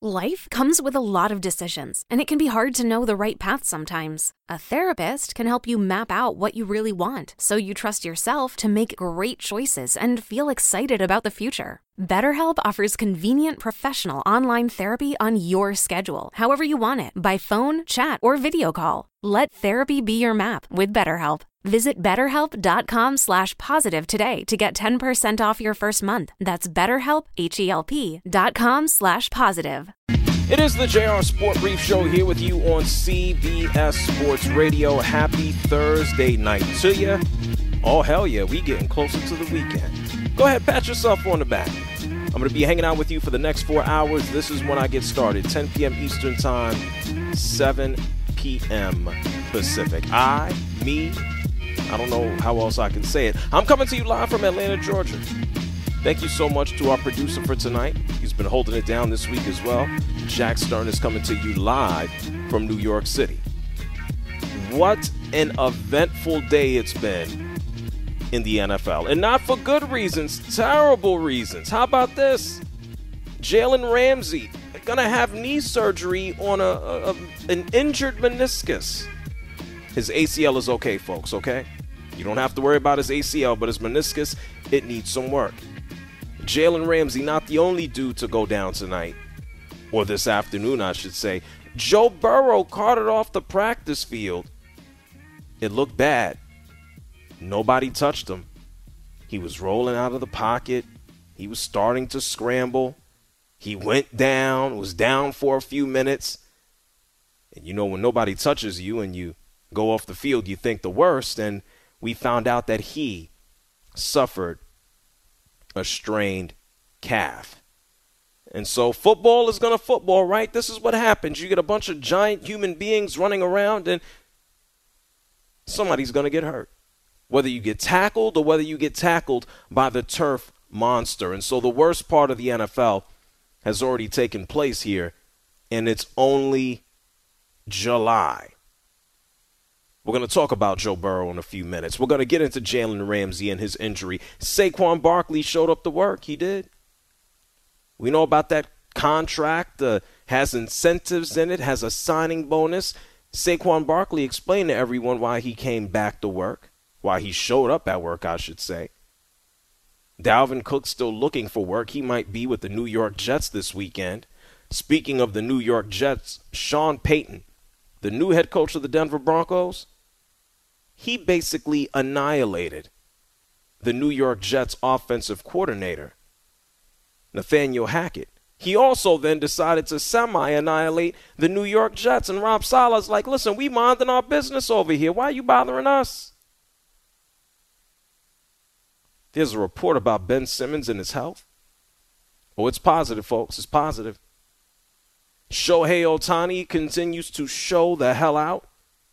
Life comes with a lot of decisions, and it can be hard to know the right path sometimes. A therapist can help you map out what you really want, so you trust yourself to make great choices and feel excited about the future. BetterHelp offers convenient professional online therapy on your schedule, however you want it, by phone, chat, or video call. Let therapy be your map with BetterHelp. Visit BetterHelp.com/positive today to get 10% off your first month. That's BetterHelp, HELP.com/positive. It is the JR Sport Brief Show here with you on CBS Sports Radio. Happy Thursday night to you. Oh, hell yeah, we getting closer to the weekend. Go ahead, pat yourself on the back. I'm going to be hanging out with you for the next 4 hours. This is when I get started, 10 p.m. Eastern Time, 7 p.m. Pacific. I don't know how else I can say it. I'm coming to you live from Atlanta, Georgia. Thank you so much to our producer for tonight. He's been holding it down this week as well. Jack Stern is coming to you live from New York City. What an eventful day it's been in the NFL. And not for good reasons, terrible reasons. How about this? Jalen Ramsey going to have knee surgery on an injured meniscus. His ACL is okay, folks, okay? You don't have to worry about his ACL, but his meniscus, it needs some work. Jalen Ramsey, not the only dude to go down tonight, or this afternoon, I should say. Joe Burrow carted off the practice field. It looked bad. Nobody touched him. He was rolling out of the pocket. He was starting to scramble. He went down, was down for a few minutes. And you know, when nobody touches you and you go off the field, you think the worst. And we found out that he suffered a strained calf. And so football is going to football, right? This is what happens. You get a bunch of giant human beings running around and somebody's going to get hurt. Whether you get tackled or whether you get tackled by the turf monster. And so the worst part of the NFL has already taken place here, and it's only July. We're going to talk about Joe Burrow in a few minutes. We're going to get into Jalen Ramsey and his injury. Saquon Barkley showed up to work. He did. We know about that contract, has incentives in it, has a signing bonus. Saquon Barkley explained to everyone why he came back to work, why he showed up at work, I should say. Dalvin Cook's still looking for work. He might be with the New York Jets this weekend. Speaking of the New York Jets, Sean Payton, the new head coach of the Denver Broncos, he basically annihilated the New York Jets offensive coordinator, Nathaniel Hackett. He also then decided to semi-annihilate the New York Jets. And Rob Saleh's like, listen, we minding our business over here. Why are you bothering us? There's a report about Ben Simmons and his health. Oh, it's positive, folks. It's positive. Shohei Ohtani continues to show the hell out.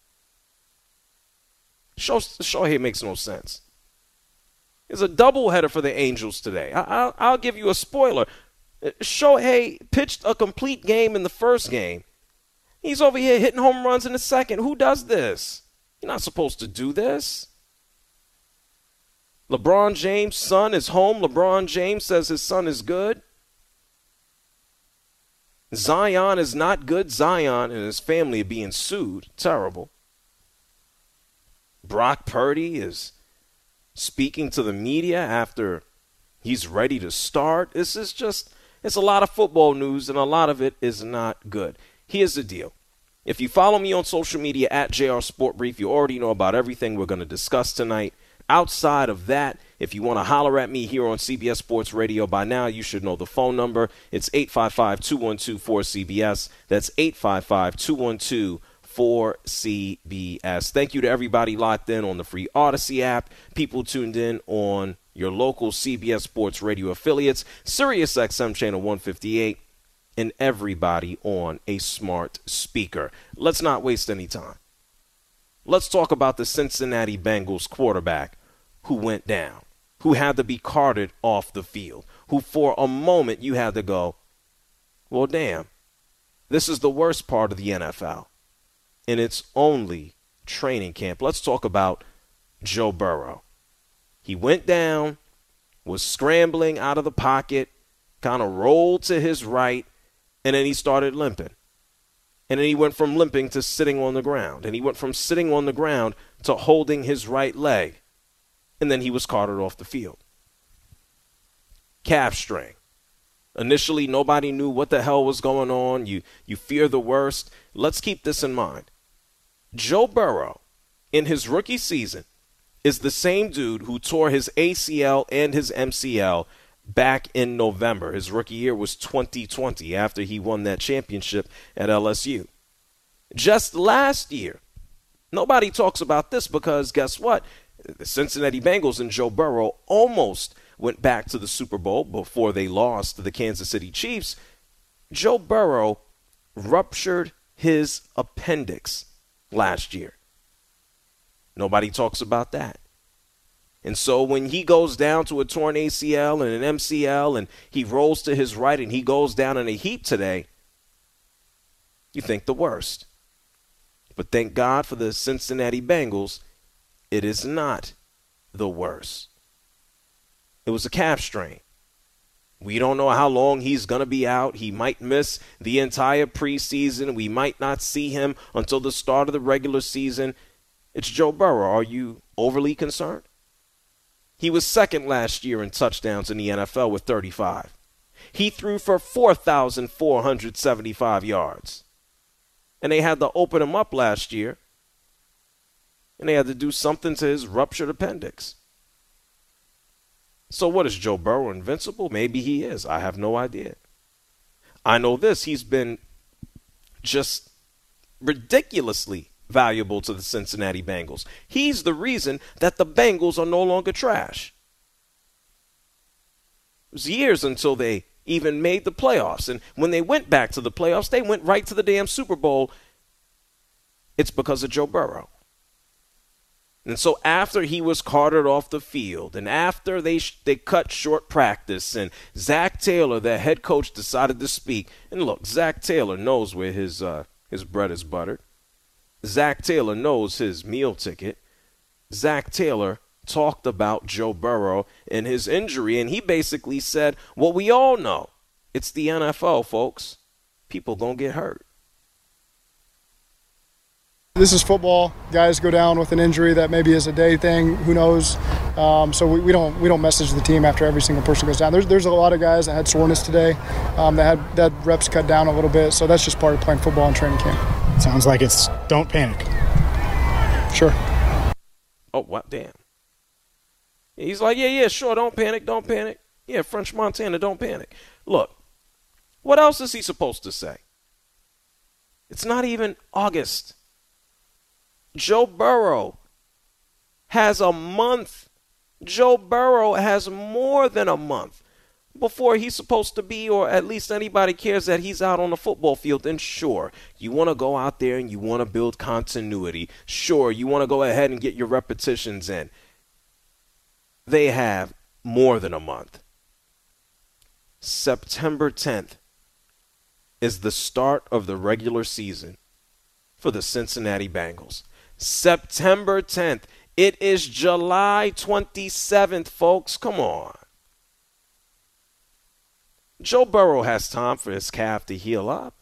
Shohei makes no sense. There's a doubleheader for the Angels today. I'll give you a spoiler. Shohei pitched a complete game in the first game. He's over here hitting home runs in the second. Who does this? You're not supposed to do this. LeBron James' son is home. LeBron James says his son is good. Zion is not good. Zion and his family are being sued. Terrible. Brock Purdy is speaking to the media after he's ready to start. This is just, it's a lot of football news, and a lot of it is not good. Here's the deal. If you follow me on social media at JR Sport Brief, you already know about everything we're going to discuss tonight. Outside of that, if you want to holler at me here on CBS Sports Radio, by now you should know the phone number. It's 855-212-4CBS. That's 855-212-4CBS. Thank you to everybody locked in on the free Odyssey app, people tuned in on your local CBS Sports Radio affiliates, Sirius XM Channel 158, and everybody on a smart speaker. Let's not waste any time. Let's talk about the Cincinnati Bengals quarterback who went down, who had to be carted off the field, who for a moment you had to go, well, damn, this is the worst part of the NFL, and it's only training camp. Let's talk about Joe Burrow. He went down, was scrambling out of the pocket, kind of rolled to his right, And then he started limping. And then he went from limping to sitting on the ground. And he went from sitting on the ground to holding his right leg. And then he was carted off the field. Calf strain. Initially, nobody knew what the hell was going on. You fear the worst. Let's keep this in mind. Joe Burrow, in his rookie season, is the same dude who tore his ACL and his MCL back in November. His rookie year was 2020 after he won that championship at LSU. Just last year, nobody talks about this because guess what? The Cincinnati Bengals and Joe Burrow almost went back to the Super Bowl before they lost to the Kansas City Chiefs. Joe Burrow ruptured his appendix last year. Nobody talks about that. And so when he goes down to a torn ACL and an MCL and he rolls to his right and he goes down in a heap today, you think the worst. But thank God for the Cincinnati Bengals, it is not the worst. It was a calf strain. We don't know how long he's going to be out. He might miss the entire preseason. We might not see him until the start of the regular season. It's Joe Burrow. Are you overly concerned? He was second last year in touchdowns in the NFL with 35. He threw for 4,475 yards. And they had to open him up last year. And they had to do something to his ruptured appendix. So what is Joe Burrow, invincible? Maybe he is. I have no idea. I know this. He's been just ridiculously valuable to the Cincinnati Bengals. He's the reason that the Bengals are no longer trash. It was years until they even made the playoffs. And when they went back to the playoffs, they went right to the damn Super Bowl. It's because of Joe Burrow. And so after he was carted off the field and after they cut short practice and Zach Taylor, their head coach, decided to speak. And look, Zach Taylor knows where his bread is buttered. Zach Taylor knows his meal ticket. Zach Taylor talked about Joe Burrow and his injury, and he basically said, well, we all know. It's the NFL, folks. People gonna get hurt. This is football. Guys go down with an injury that maybe is a day thing. Who knows? So we don't message the team after every single person goes down. There's a lot of guys that had soreness today, that had reps cut down a little bit. So that's just part of playing football in training camp. Sounds like it's don't panic. Sure. Oh, what? Damn. He's like, yeah, sure, don't panic. Yeah, French Montana, don't panic. Look, what else is he supposed to say? It's not even August. Joe Burrow has a month. Joe Burrow has more than a month before he's supposed to be, or at least anybody cares that he's out on the football field. And sure, you want to go out there and you want to build continuity. Sure, you want to go ahead and get your repetitions in. They have more than a month. September 10th is the start of the regular season for the Cincinnati Bengals. September 10th. It is July 27th, folks. Come on. Joe Burrow has time for his calf to heal up.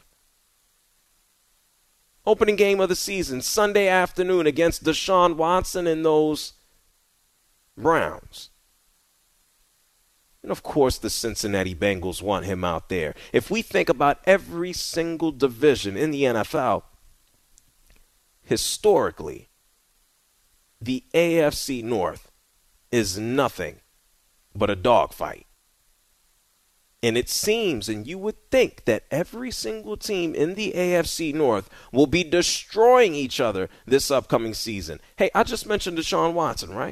Opening game of the season, Sunday afternoon against Deshaun Watson and those Browns. And, of course, the Cincinnati Bengals want him out there. If we think about every single division in the NFL, historically, the AFC North is nothing but a dogfight. And it seems, and you would think, that every single team in the AFC North will be destroying each other this upcoming season. Hey, I just mentioned Deshaun Watson, right?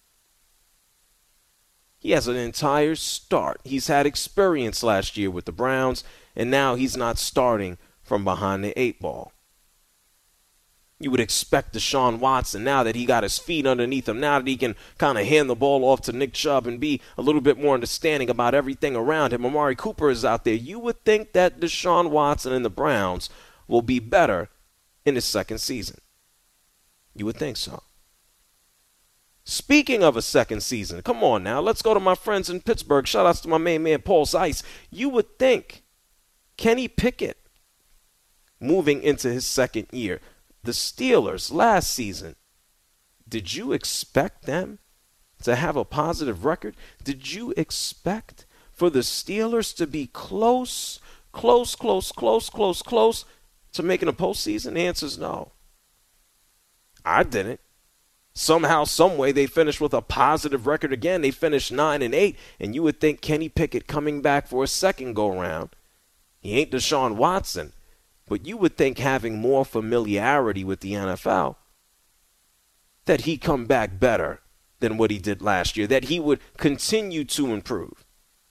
He has an entire start. He's had experience last year with the Browns, and now he's not starting from behind the eight ball. You would expect Deshaun Watson, now that he got his feet underneath him, now that he can kind of hand the ball off to Nick Chubb and be a little bit more understanding about everything around him. Amari Cooper is out there. You would think that Deshaun Watson and the Browns will be better in his second season. You would think so. Speaking of a second season, come on now, let's go to my friends in Pittsburgh. Shout outs to my main man, Paul Zeise. You would think Kenny Pickett moving into his second year. The Steelers last season, did you expect them to have a positive record? Did you expect for the Steelers to be close to making a postseason? The answer is no. I didn't. Somehow, some way, they finished with a positive record again. They finished 9-8, and you would think Kenny Pickett coming back for a second go-round. He ain't Deshaun Watson, but you would think having more familiarity with the NFL, that he'd come back better than what he did last year, that he would continue to improve.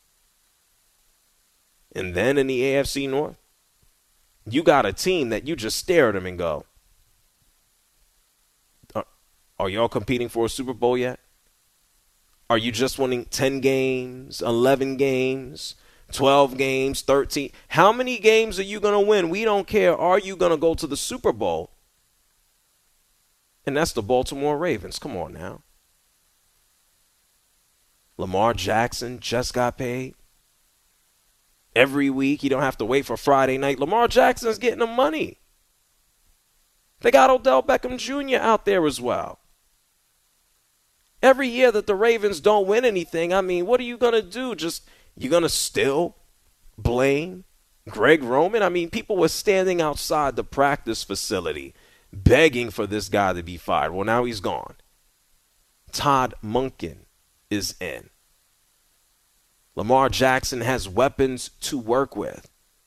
And then in the AFC North, you got a team that you just stare at them and go, are y'all competing for a Super Bowl yet? Are you just winning 10 games, 11 games, 12 games, 13? How many games are you going to win? We don't care. Are you going to go to the Super Bowl? And that's the Baltimore Ravens. Come on now. Lamar Jackson just got paid. Every week, you don't have to wait for Friday night. Lamar Jackson's getting the money. They got Odell Beckham Jr. out there as well. Every year that the Ravens don't win anything, I mean, what are you going to do? You're going to still blame Greg Roman? I mean, people were standing outside the practice facility begging for this guy to be fired. Well, now he's gone. Todd Monken is in. Lamar Jackson has weapons to work with.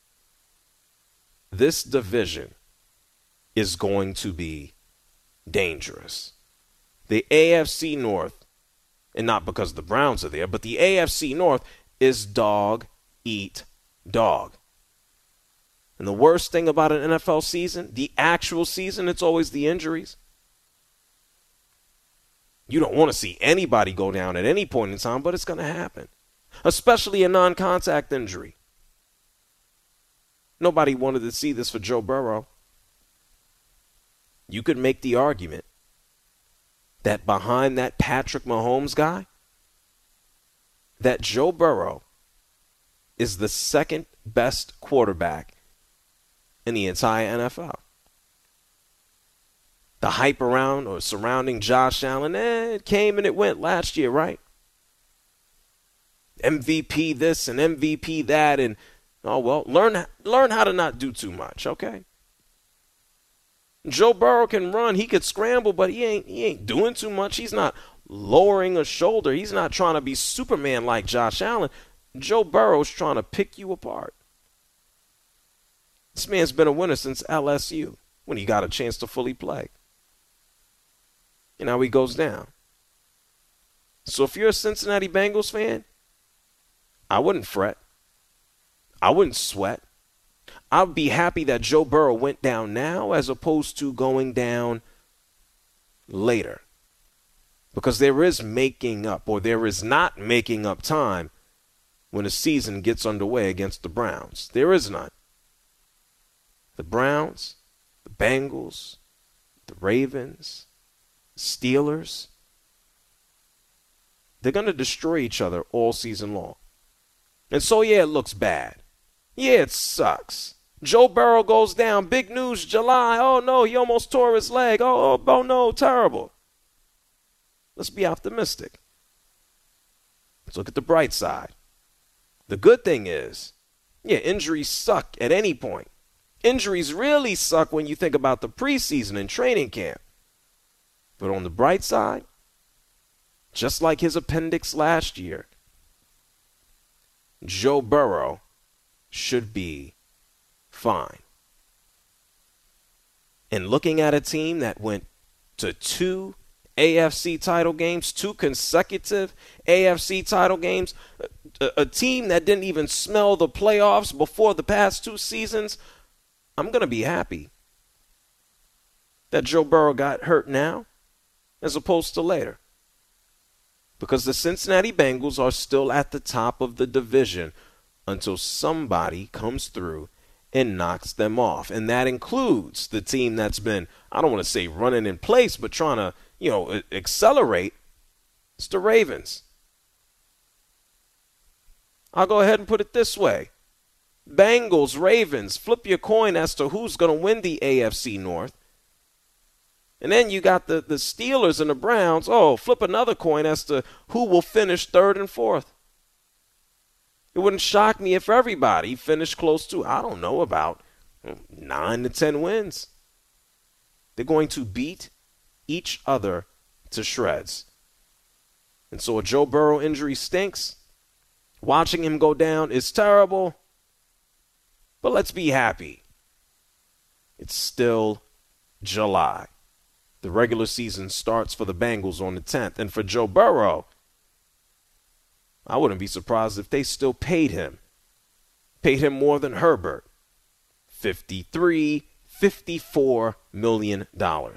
This division is going to be dangerous. The AFC North, and not because the Browns are there, but the AFC North is dog eat dog. And the worst thing about an NFL season, the actual season, it's always the injuries. You don't want to see anybody go down at any point in time, but it's going to happen, especially a non-contact injury. Nobody wanted to see this for Joe Burrow. You could make the argument that behind that Patrick Mahomes guy, that Joe Burrow is the second best quarterback in the entire NFL. The hype around or surrounding Josh Allen, it came and it went last year, right? MVP this and MVP that, and learn how to not do too much, okay? Joe Burrow can run, he could scramble, but he ain't doing too much. He's not lowering a shoulder. He's not trying to be Superman like Josh Allen. Joe Burrow's trying to pick you apart. This man's been a winner since LSU when he got a chance to fully play. And now he goes down. So if you're a Cincinnati Bengals fan, I wouldn't fret. I wouldn't sweat. I'd be happy that Joe Burrow went down now as opposed to going down later. Because there is making up, or there is not making up time when a season gets underway against the Browns. There is none. The Browns, the Bengals, the Ravens, Steelers, they're going to destroy each other all season long. And so, yeah, it looks bad. Yeah, it sucks. Joe Burrow goes down. Big news, July. Oh, no, he almost tore his leg. Oh, no, terrible. Let's be optimistic. Let's look at the bright side. The good thing is, yeah, injuries suck at any point. Injuries really suck when you think about the preseason and training camp. But on the bright side, just like his appendix last year, Joe Burrow should be fine. And looking at a team that went to 2 AFC title games, 2 consecutive AFC title games, a team that didn't even smell the playoffs before the past 2 seasons, I'm going to be happy that Joe Burrow got hurt now as opposed to later. Because the Cincinnati Bengals are still at the top of the division until somebody comes through and knocks them off. And that includes the team that's been, I don't want to say running in place, but trying to, accelerate. It's the Ravens. I'll go ahead and put it this way. Bengals, Ravens, flip your coin as to who's going to win the AFC North. And then you got the Steelers and the Browns. Oh, flip another coin as to who will finish third and fourth. It wouldn't shock me if everybody finished close to, I don't know, about 9 to 10 wins. They're going to beat each other to shreds. And so a Joe Burrow injury stinks. Watching him go down is terrible. But let's be happy. It's still July. The regular season starts for the Bengals on the 10th. And for Joe Burrow, I wouldn't be surprised if they still paid him more than Herbert. $54 million.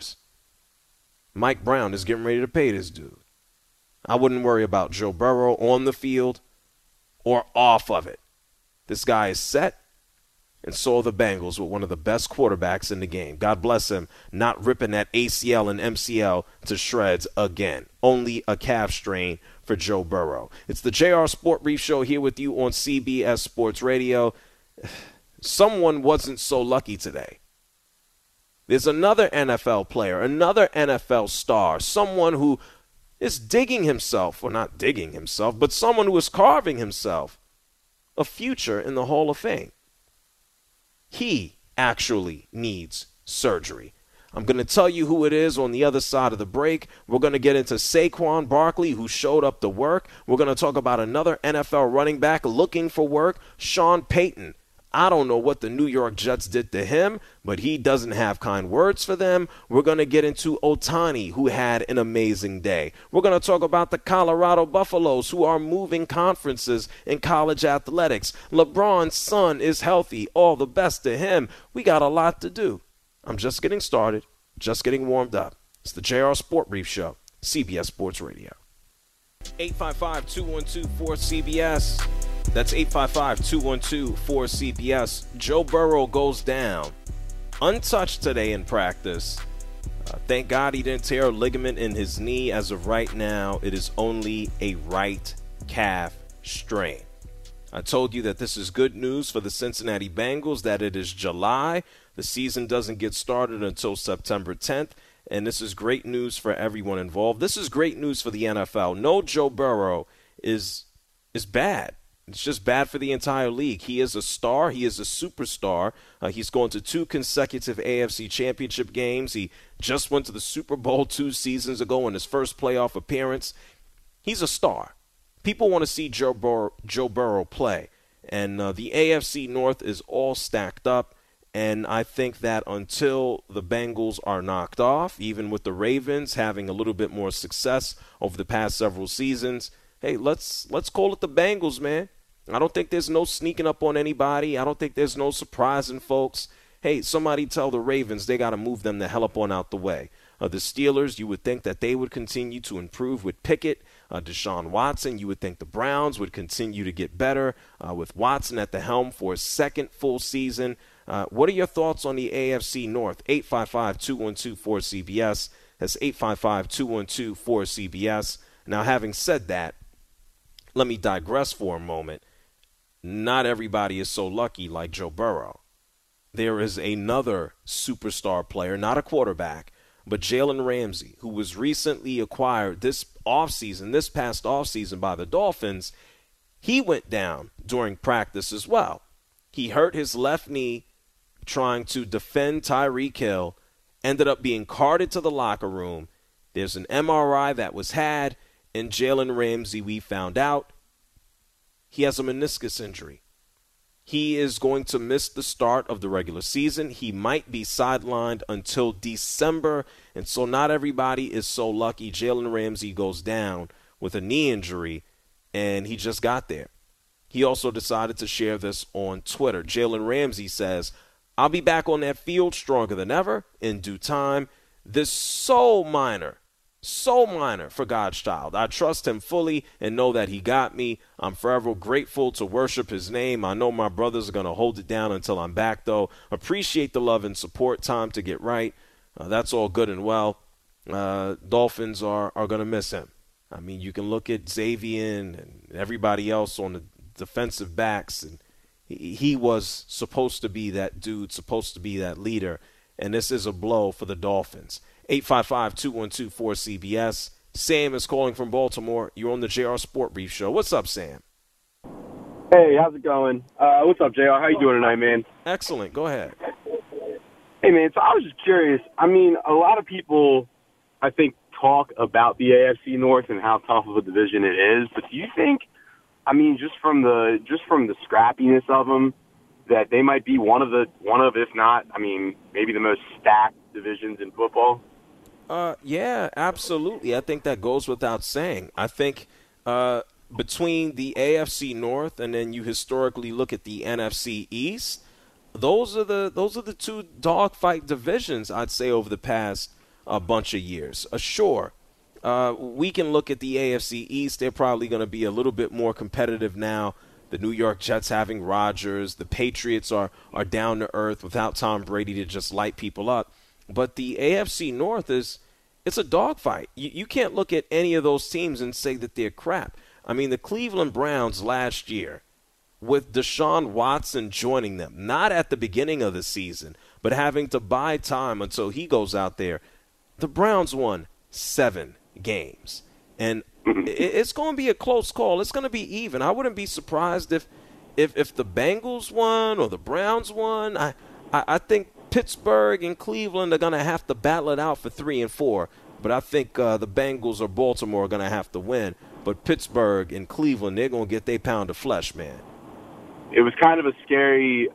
Mike Brown is getting ready to pay this dude. I wouldn't worry about Joe Burrow on the field or off of it. This guy is set, and so are the Bengals with one of the best quarterbacks in the game. God bless him, not ripping that ACL and MCL to shreds again. Only a calf strain for Joe Burrow. It's the JR Sport Brief Show here with you on CBS Sports Radio. Someone wasn't so lucky today. There's another NFL player, another NFL star, someone who is digging himself, or not digging himself, but someone who is carving himself a future in the Hall of Fame. He actually needs surgery. I'm going to tell you who it is on the other side of the break. We're going to get into Saquon Barkley, who showed up to work. We're going to talk about another NFL running back looking for work, Sean Payton. I don't know what the New York Jets did to him, but he doesn't have kind words for them. We're going to get into Ohtani, who had an amazing day. We're going to talk about the Colorado Buffaloes, who are moving conferences in college athletics. LeBron's son is healthy. All the best to him. We got a lot to do. I'm just getting started, just getting warmed up. It's the JR Sport Brief Show, CBS Sports Radio. 855-212-4CBS. That's 855-212-4CBS. Joe Burrow goes down untouched today in practice. Thank God he didn't tear a ligament in his knee. As of right now, it is only a right calf strain. I told you that this is good news for the Cincinnati Bengals, that it is July. The season doesn't get started until September 10th, and this is great news for everyone involved. This is great news for the NFL. No, Joe Burrow is bad. It's just bad for the entire league. He is a star. He is a superstar. He's going to 2 consecutive AFC championship games. He just went to the Super Bowl 2 seasons ago in his first playoff appearance. He's a star. People want to see Joe Burrow play. And the AFC North is all stacked up. And I think that until the Bengals are knocked off, even with the Ravens having a little bit more success over the past several seasons, hey, let's call it the Bengals, man. I don't think there's no sneaking up on anybody. I don't think there's no surprising folks. Hey, somebody tell the Ravens they got to move them the hell up on out the way. The Steelers, you would think that they would continue to improve with Pickett, Deshaun Watson. You would think the Browns would continue to get better with Watson at the helm for a second full season. What are your thoughts on the AFC North? 855-212-4CBS. That's 855-212-4CBS. Now, having said that, let me digress for a moment. Not everybody is so lucky like Joe Burrow. There is another superstar player, not a quarterback, but Jalen Ramsey, who was recently acquired this past offseason by the Dolphins. He went down during practice as well. He hurt his left knee trying to defend Tyreek Hill, ended up being carted to the locker room. There's an MRI that was had, and Jalen Ramsey, we found out, he has a meniscus injury. He is going to miss the start of the regular season. He might be sidelined until December, and so not everybody is so lucky. Jalen Ramsey goes down with a knee injury, and he just got there. He also decided to share this on Twitter. Jalen Ramsey says, "I'll be back on that field stronger than ever in due time. This so minor for God's child. I trust him fully and know that he got me. I'm forever grateful to worship his name. I know my brothers are going to hold it down until I'm back, though. Appreciate the love and support. Time to get right." That's all good and well. Dolphins are going to miss him. I mean, you can look at Xavier and everybody else on the defensive backs, and He was supposed to be that dude, supposed to be that leader, and this is a blow for the Dolphins. 855-212-4CBS. Sam is calling from Baltimore. You're on the JR Sport Brief Show. What's up, Sam? Hey, how's it going? What's up, JR? How you doing tonight, man? Excellent. Go ahead. Hey, man, so I was just curious. I mean, a lot of people, I think, talk about the AFC North and how tough of a division it is, but do you think, I mean, just from the scrappiness of them, that they might be one of, if not, I mean, maybe the most stacked divisions in football? Yeah, absolutely. I think that goes without saying. I think between the AFC North and then you historically look at the NFC East, those are the two dogfight divisions, I'd say, over the past bunch of years. Sure, we can look at the AFC East. They're probably going to be a little bit more competitive now. The New York Jets having Rodgers. The Patriots are down to earth without Tom Brady to just light people up. But the AFC North it's a dogfight. You can't look at any of those teams and say that they're crap. I mean, the Cleveland Browns last year, with Deshaun Watson joining them, not at the beginning of the season, but having to buy time until he goes out there, the Browns won 7 games. And it's going to be a close call. It's going to be even. I wouldn't be surprised if the Bengals won or the Browns won. I think Pittsburgh and Cleveland are going to have to battle it out for 3 and 4. But I think the Bengals or Baltimore are going to have to win. But Pittsburgh and Cleveland, they're going to get their pound of flesh, man. It was kind of a scary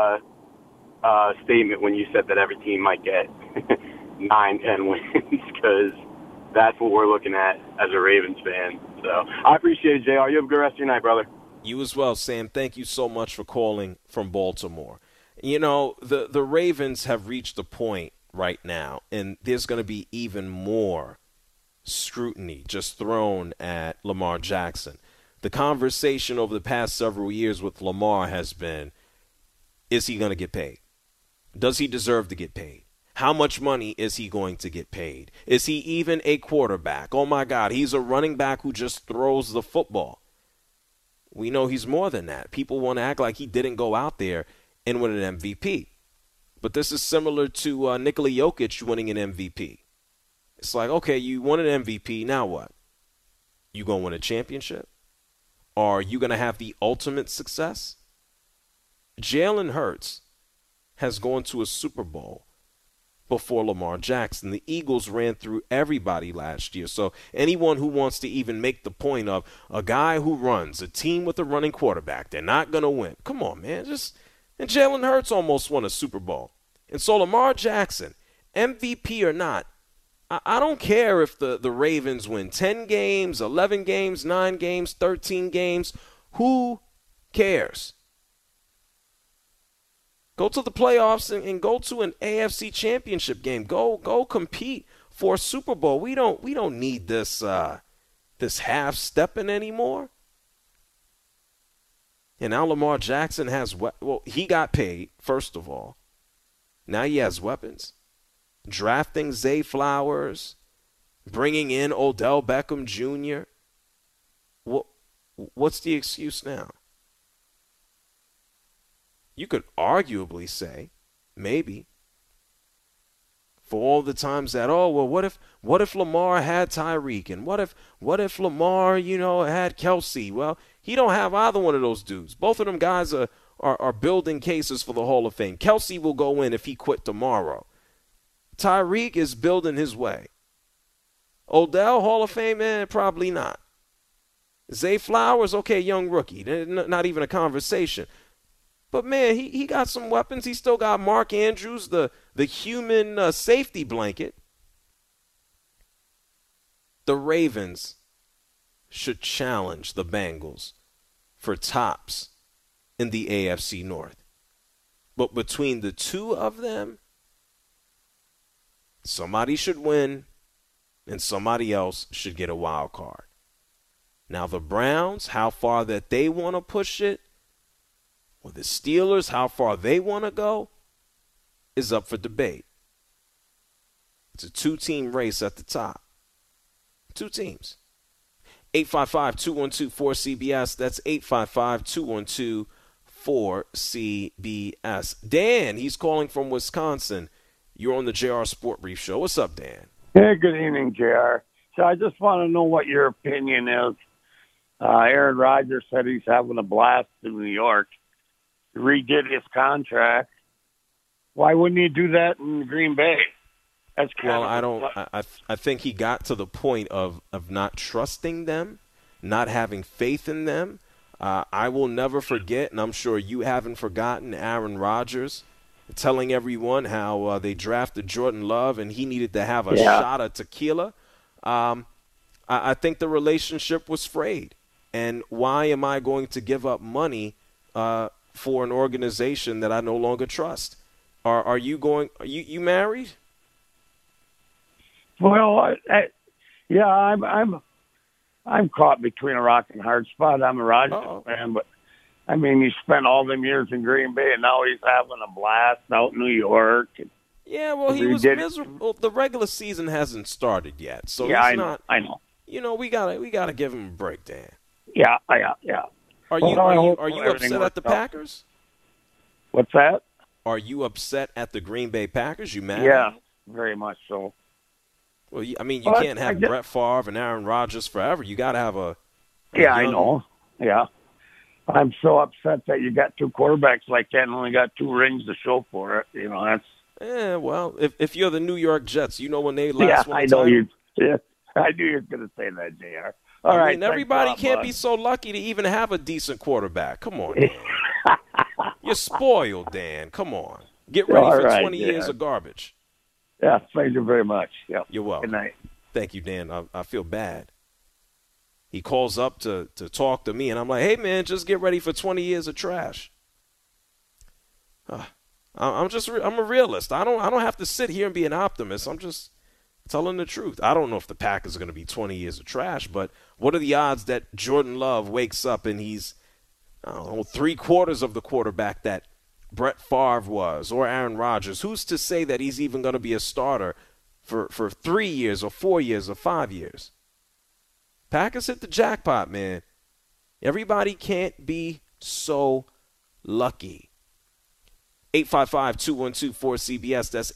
statement when you said that every team might get 9-10 wins, because that's what we're looking at as a Ravens fan. So I appreciate it, JR. You have a good rest of your night, brother. You as well, Sam. Thank you so much for calling from Baltimore. You know, the Ravens have reached a point right now, and there's going to be even more scrutiny just thrown at Lamar Jackson. The conversation over the past several years with Lamar has been, is he going to get paid? Does he deserve to get paid? How much money is he going to get paid? Is he even a quarterback? Oh, my God, he's a running back who just throws the football. We know he's more than that. People want to act like he didn't go out there and win an MVP. But this is similar to Nikola Jokic winning an MVP. It's like, okay, you won an MVP, now what? You going to win a championship? Are you going to have the ultimate success? Jalen Hurts has gone to a Super Bowl before Lamar Jackson. The Eagles ran through everybody last year. So anyone who wants to even make the point of a guy who runs a team with a running quarterback, they're not going to win. Come on, man. And Jalen Hurts almost won a Super Bowl. And so Lamar Jackson, MVP or not, I don't care if the Ravens win 10 games, 11 games, 9 games, 13 games. Who cares? Go to the playoffs and go to an AFC championship game. Go compete for a Super Bowl. We don't need this half-stepping anymore. And now Lamar Jackson he got paid, first of all. Now he has weapons. Drafting Zay Flowers, bringing in Odell Beckham Jr. What's the excuse now? You could arguably say, maybe, for all the times that, what if Lamar had Tyreek, and what if Lamar, had Kelsey? Well, he don't have either one of those dudes. Both of them guys are building cases for the Hall of Fame. Kelsey will go in if he quit tomorrow. Tyreek is building his way. Odell, Hall of Fame, probably not. Zay Flowers, okay, young rookie. Not even a conversation. But, man, he got some weapons. He still got Mark Andrews, the human safety blanket. The Ravens should challenge the Bengals for tops in the AFC North. But between the two of them, somebody should win and somebody else should get a wild card. Now, the Browns, how far that they want to push it, or the Steelers, how far they want to go, is up for debate. It's a 2-team race at the top. 2 teams. 855-212-4CBS. That's for CBS. Dan, he's calling from Wisconsin. You're on the JR Sport Brief Show. What's up, Dan? Hey, good evening, JR. So I just want to know what your opinion is. Aaron Rodgers said he's having a blast in New York. He redid his contract. Why wouldn't he do that in Green Bay? That's I think he got to the point of not trusting them, not having faith in them. I will never forget, and I'm sure you haven't forgotten, Aaron Rodgers telling everyone how they drafted Jordan Love and he needed to have a shot of tequila. I think the relationship was frayed. And why am I going to give up money for an organization that I no longer trust? Are you married? Well, I'm caught between a rock and a hard spot. I'm a Rodgers fan, but I mean, he spent all them years in Green Bay, and now he's having a blast out in New York. Yeah, well, he was miserable. The regular season hasn't started yet, so he's not. I know. You know, we gotta give him a break, Dan. Yeah. Are you upset at the Packers? What's that? Are you upset at the Green Bay Packers? You mad? Yeah, very much so. Well, you can't have Brett Favre and Aaron Rodgers forever. You got to have a I know. Yeah. I'm so upset that you got two quarterbacks like that and only got 2 rings to show for it. You know, that's... Yeah, well, if you're the New York Jets, you know when they last won I know you. Yeah, I knew you were going to say that, JR. All right. Everybody can't be so lucky to even have a decent quarterback. Come on, Dan. You're spoiled, Dan. Come on. Get ready for 20 years of garbage. Yeah, thank you very much. Yeah. You're welcome. Good night. Thank you, Dan. I feel bad. He calls up to talk to me, and I'm like, hey, man, just get ready for 20 years of trash. I'm a realist. I don't have to sit here and be an optimist. I'm just telling the truth. I don't know if the Packers are going to be 20 years of trash, but what are the odds that Jordan Love wakes up and he's, 3/4 of the quarterback that Brett Favre was or Aaron Rodgers? Who's to say that he's even going to be a starter for 3 years or 4 years or 5 years? Packers hit the jackpot, man. Everybody can't be so lucky. 855-212-4CBS. That's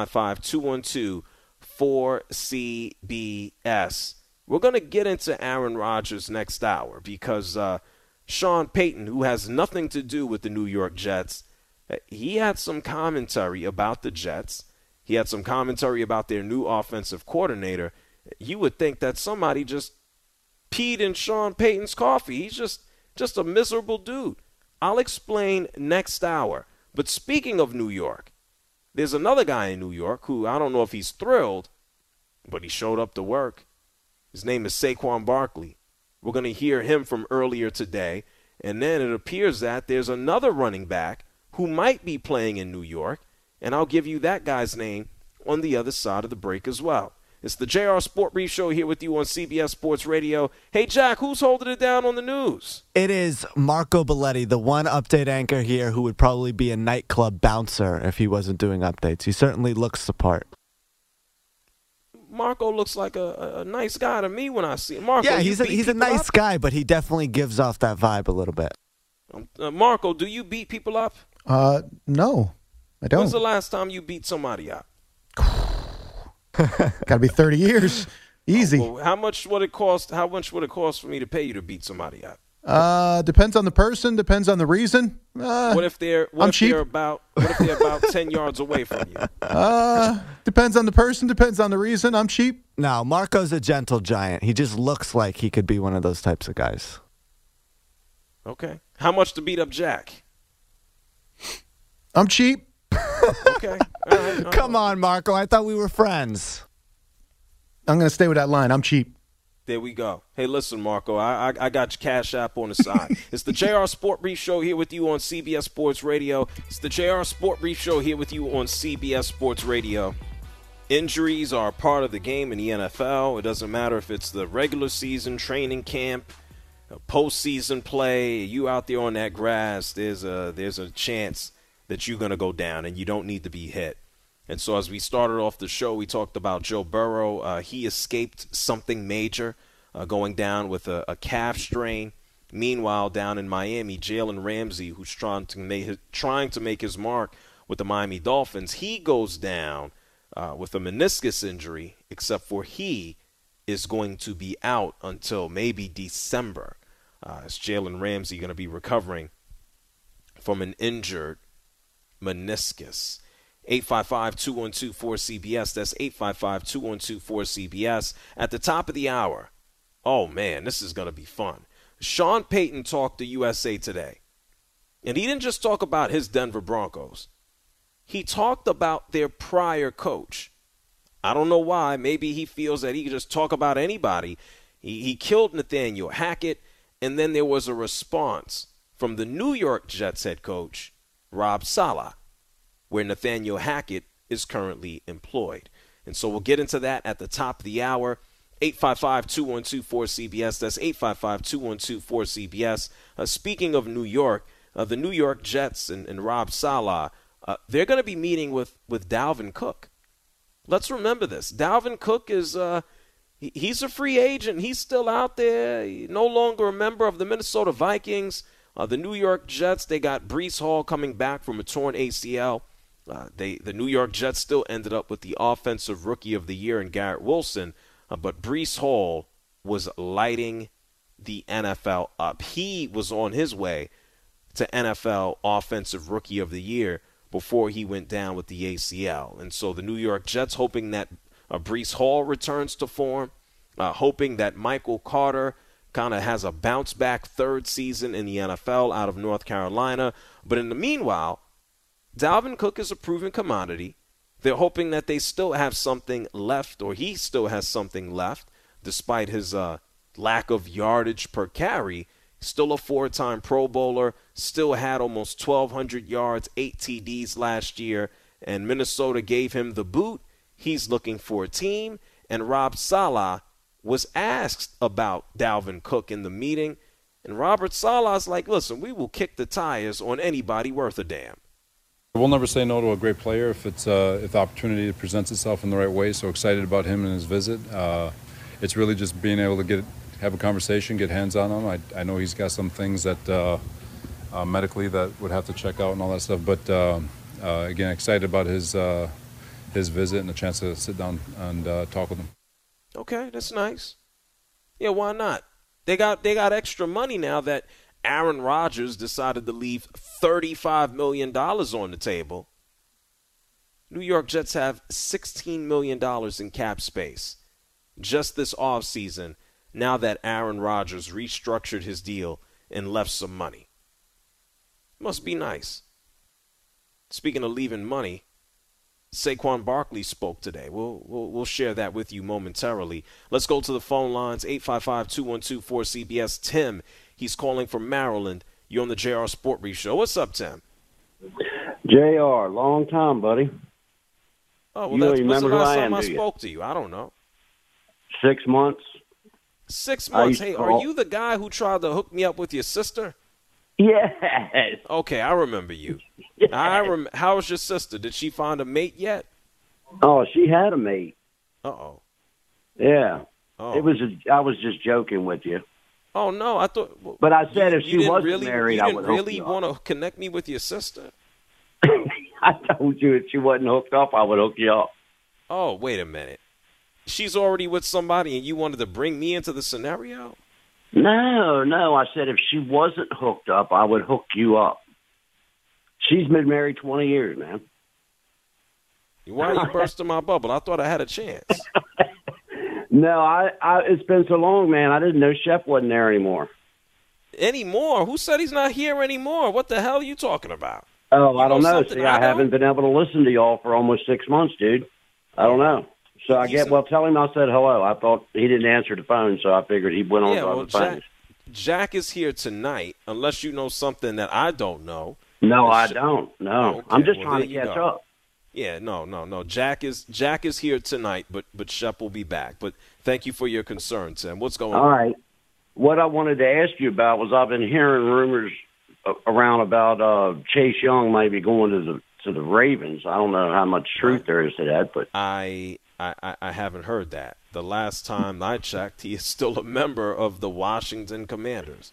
855-212-4CBS. We're going to get into Aaron Rodgers next hour because Sean Payton, who has nothing to do with the New York Jets, he had some commentary about the Jets. He had some commentary about their new offensive coordinator. You would think that somebody just peed in Sean Payton's coffee. He's just a miserable dude. I'll explain next hour. But speaking of New York, there's another guy in New York who I don't know if he's thrilled, but he showed up to work. His name is Saquon Barkley. We're going to hear him from earlier today. And then it appears that there's another running back who might be playing in New York, and I'll give you that guy's name on the other side of the break as well. It's the JR Sport Brief Show here with you on CBS Sports Radio. Hey, Jack, who's holding it down on the news? It is Marco Belletti, the one update anchor here who would probably be a nightclub bouncer if he wasn't doing updates. He certainly looks the part. Marco looks like a nice guy to me when I see him. Marco, yeah, he's a nice guy, but he definitely gives off that vibe a little bit. Marco, do you beat people up? No, I don't. When's the last time you beat somebody up? Got to be 30 years. Easy. Well, how much would it cost? How much would it cost for me to pay you to beat somebody up? Depends on the person. Depends on the reason. What if they're about 10 yards away from you? Depends on the person. Depends on the reason. I'm cheap. No, Marco's a gentle giant. He just looks like he could be one of those types of guys. Okay. How much to beat up Jack? I'm cheap. Okay. All right. Come on, Marco. I thought we were friends. I'm going to stay with that line. I'm cheap. There we go. Hey, listen, Marco, I got your Cash App on the side. It's the JR Sport Brief Show here with you on CBS Sports Radio. It's the JR Sport Brief Show here with you on CBS Sports Radio. Injuries are part of the game in the NFL. It doesn't matter if it's the regular season, training camp, postseason play. You out there on that grass, there's a chance that you're going to go down, and you don't need to be hit. And so as we started off the show, we talked about Joe Burrow. He escaped something major, going down with a calf strain. Meanwhile, down in Miami, Jalen Ramsey, who's trying to make his mark with the Miami Dolphins, he goes down with a meniscus injury, except for he is going to be out until maybe December. Is Jalen Ramsey going to be recovering from an injured meniscus? 855-212-4CBS. That's 855-212-4CBS. At the top of the hour, oh, man, this is going to be fun. Sean Payton talked to USA Today, and he didn't just talk about his Denver Broncos. He talked about their prior coach. I don't know why. Maybe he feels that he can just talk about anybody. He killed Nathaniel Hackett, and then there was a response from the New York Jets head coach, Rob Saleh, where Nathaniel Hackett is currently employed. And so we'll get into that at the top of the hour. 855-212-4CBS. That's 855-212-4CBS. Speaking of New York, the New York Jets and Rob Saleh, they're going to be meeting with Dalvin Cook. Let's remember this. Dalvin Cook is he's a free agent. He's still out there. No longer a member of the Minnesota Vikings. The New York Jets, they got Breece Hall coming back from a torn ACL. The New York Jets still ended up with the Offensive Rookie of the Year in Garrett Wilson, but Breece Hall was lighting the NFL up. He was on his way to NFL Offensive Rookie of the Year before he went down with the ACL. And so the New York Jets, hoping that Breece Hall returns to form, hoping that Michael Carter kind of has a bounce-back third season in the NFL out of North Carolina. But in the meanwhile, Dalvin Cook is a proven commodity. They're hoping that they still have something left, or he still has something left, despite his lack of yardage per carry. Still a four-time Pro Bowler, still had almost 1,200 yards, 8 TDs last year, and Minnesota gave him the boot. He's looking for a team, and Rob Saleh was asked about Dalvin Cook in the meeting, and Robert Saleh's like, listen, we will kick the tires on anybody worth a damn. We'll never say no to a great player if the opportunity presents itself in the right way. So excited about him and his visit. It's really just being able to have a conversation, get hands on him. I know he's got some things that medically that would have to check out and all that stuff. But again, excited about his visit and the chance to sit down and talk with him. Okay, that's nice. Yeah, why not? They got extra money now that Aaron Rodgers decided to leave $35 million on the table. New York Jets have $16 million in cap space just this offseason now that Aaron Rodgers restructured his deal and left some money. Must be nice. Speaking of leaving money, Saquon Barkley spoke today. We'll share that with you momentarily. Let's go to the phone lines, 855-212-4CBS. Tim, he's calling from Maryland. You're on the JR Sport Brief Show. What's up, Tim? JR, long time, buddy. Oh, well, when's the last time I spoke to you? I don't know. 6 months. 6 months. Hey, are you the guy who tried to hook me up with your sister? Yes. Okay, I remember you. Yes. How was your sister? Did she find a mate yet? Oh, she had a mate. Uh-oh. Yeah. Oh. I was just joking with you. Oh, no, I thought... Well, but I said if she wasn't married, I would hook you up. You didn't really want to connect me with your sister? I told you if she wasn't hooked up, I would hook you up. Oh, wait a minute. She's already with somebody and you wanted to bring me into the scenario? No. I said if she wasn't hooked up, I would hook you up. She's been married 20 years, man. Why are you bursting my bubble? I thought I had a chance. No, it's been so long, man. I didn't know Shep wasn't there anymore. Anymore? Who said he's not here anymore? What the hell are you talking about? Oh, I don't know. See, I haven't been able to listen to y'all for almost 6 months, dude. I don't know. So tell him I said hello. I thought he didn't answer the phone, so I figured he went on to other things. Jack is here tonight, unless you know something that I don't know. No, I don't. No, okay. I'm just trying to catch up. Yeah, no. Jack is here tonight, but Shep will be back. But thank you for your concern, Tim. What's going on? All right. What I wanted to ask you about was I've been hearing rumors around about Chase Young maybe going to the Ravens. I don't know how much truth there is to that, but I haven't heard that. The last time I checked, he is still a member of the Washington Commanders.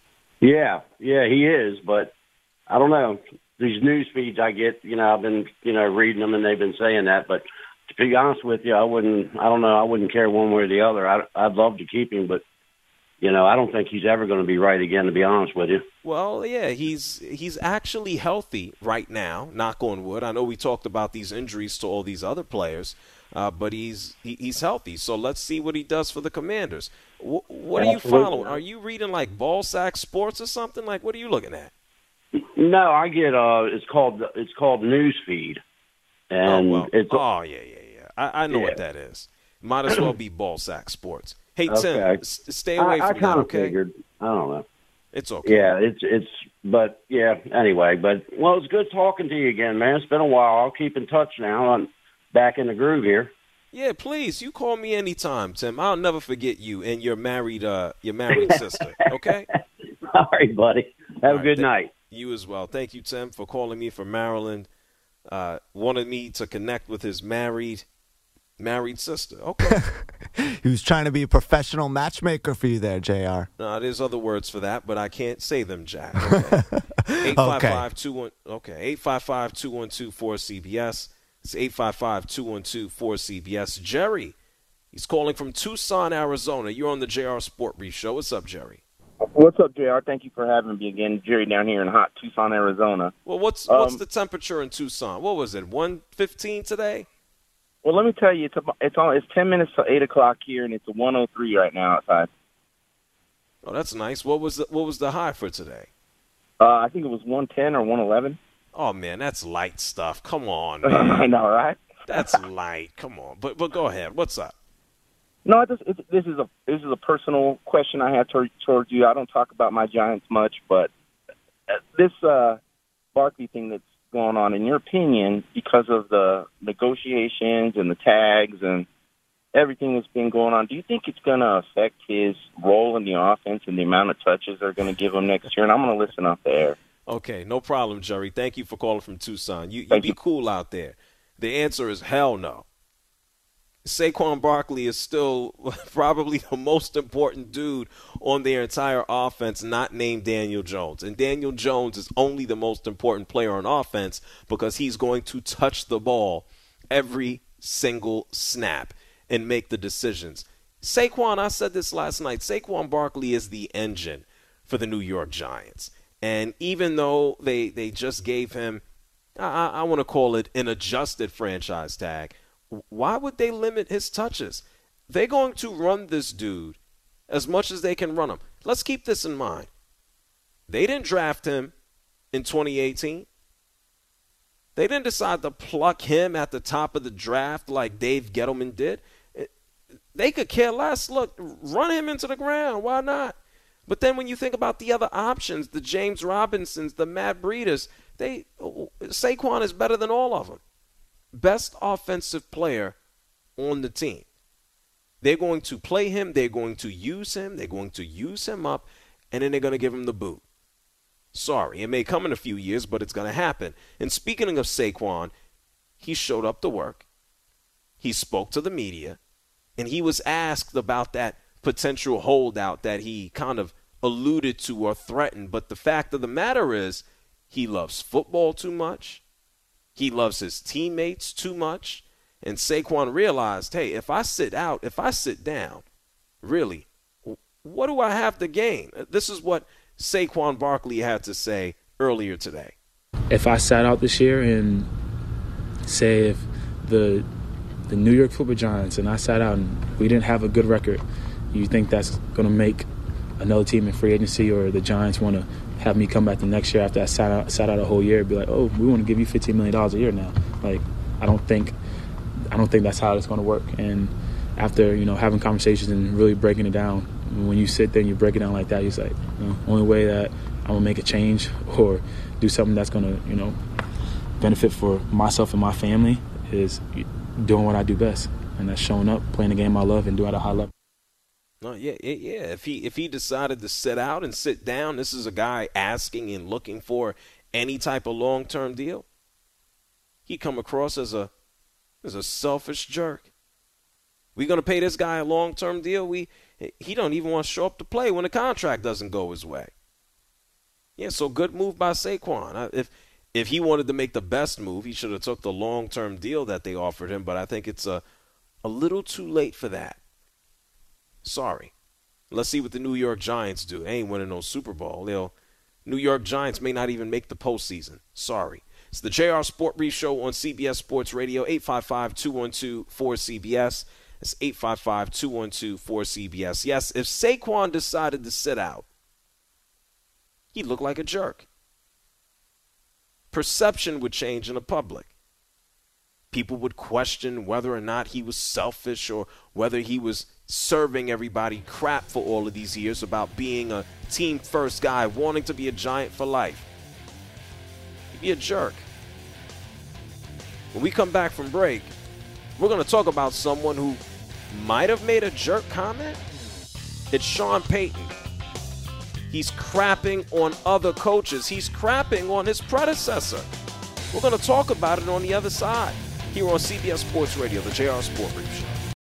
Yeah, he is, but I don't know. These news feeds I get, I've been, reading them, and they've been saying that. But to be honest with you, I wouldn't care one way or the other. I'd love to keep him, but I don't think he's ever going to be right again, to be honest with you. Well, yeah, he's actually healthy right now, knock on wood. I know we talked about these injuries to all these other players, but he's healthy. So let's see what he does for the Commanders. What are you following? Are you reading like Ballsack Sports or something? Like, what are you looking at? No, I get it's called Newsfeed. And I know what that is. Might as well be Ballsack Sports. Hey, Tim, stay away from that, okay? Figured. I don't know. It's okay. Yeah, anyway, it's good talking to you again, man. It's been a while. I'll keep in touch now. I'm back in the groove here. Yeah, please. You call me anytime, Tim. I'll never forget you and your married sister, okay? All right, buddy. Have a good night. You as well. Thank you, Tim, for calling me from Maryland. Wanted me to connect with his married sister. Okay. He was trying to be a professional matchmaker for you there, JR. No, there's other words for that, but I can't say them, Jack. Okay. 855-212-4CBS. It's 855-212-4CBS. Jerry, he's calling from Tucson, Arizona. You're on the JR Sport Brief Show. What's up, Jerry? What's up, JR? Thank you for having me again. Jerry down here in hot Tucson, Arizona. Well, what's the temperature in Tucson? What was it, 115 today? Well, let me tell you, it's 10 minutes to 8 o'clock here, and it's 103 right now outside. Oh, that's nice. What was the high for today? I think it was 110 or 111. Oh man, that's light stuff. Come on, man. I know, right? That's light. Come on, but go ahead. What's up? No, this is a personal question I have towards you. I don't talk about my Giants much, but this Barkley thing that's going on, in your opinion, because of the negotiations and the tags and everything that's been going on, do you think it's going to affect his role in the offense and the amount of touches they're going to give him next year? And I'm going to listen off the air. Okay, no problem, Jerry. Thank you for calling from Tucson. You be cool out there. The answer is hell no. Saquon Barkley is still probably the most important dude on their entire offense, not named Daniel Jones. And Daniel Jones is only the most important player on offense because he's going to touch the ball every single snap and make the decisions. Saquon, I said this last night, Saquon Barkley is the engine for the New York Giants. And even though they just gave him, I want to call it an adjusted franchise tag, why would they limit his touches? They're going to run this dude as much as they can run him. Let's keep this in mind. They didn't draft him in 2018. They didn't decide to pluck him at the top of the draft like Dave Gettleman did. They could care less. Look, run him into the ground. Why not? But then when you think about the other options, the James Robinsons, the Matt Breeders, Saquon is better than all of them. Best offensive player on the team. They're going to play him. They're going to use him. They're going to use him up, and then they're going to give him the boot. Sorry, it may come in a few years, but it's going to happen. And speaking of Saquon, he showed up to work. He spoke to the media, and he was asked about that potential holdout that he kind of alluded to or threatened. But the fact of the matter is he loves football too much. He loves his teammates too much. And Saquon realized, hey, if I sit down, really, what do I have to gain? This is what Saquon Barkley had to say earlier today. If I sat out this year and say if the New York Football Giants and I sat out and we didn't have a good record, you think that's going to make another team in free agency or the Giants want to have me come back the next year after I sat out a whole year, be like, oh, we want to give you $15 million a year now. Like, I don't think that's how it's going to work. And after, having conversations and really breaking it down, when you sit there and you break it down like that, you're like, only way that I'm going to make a change or do something that's going to, benefit for myself and my family is doing what I do best. And that's showing up, playing the game I love, and doing it at a high level. No, yeah. If he decided to sit out and sit down, this is a guy asking and looking for any type of long-term deal. He come across as a selfish jerk. We're gonna pay this guy a long-term deal. He don't even want to show up to play when the contract doesn't go his way. Yeah, so good move by Saquon. If he wanted to make the best move, he should have took the long-term deal that they offered him, but I think it's a little too late for that. Sorry. Let's see what the New York Giants do. They ain't winning no Super Bowl. New York Giants may not even make the postseason. Sorry. It's the JR Sport Brief Show on CBS Sports Radio, 855-212-4CBS. It's 855-212-4CBS. Yes, if Saquon decided to sit out, he'd look like a jerk. Perception would change in the public. People would question whether or not he was selfish or whether he was serving everybody crap for all of these years about being a team-first guy, wanting to be a Giant for life. He'd be a jerk. When we come back from break, we're going to talk about someone who might have made a jerk comment. It's Sean Payton. He's crapping on other coaches. He's crapping on his predecessor. We're going to talk about it on the other side here on CBS Sports Radio, the JR Sport Brief Show.